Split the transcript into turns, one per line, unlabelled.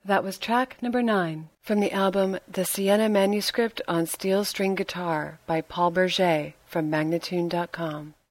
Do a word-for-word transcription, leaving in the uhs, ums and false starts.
That was track number nine from the album The Sienna Manuscript on Steel String Guitar by Paul Berger from Magnatune dot com.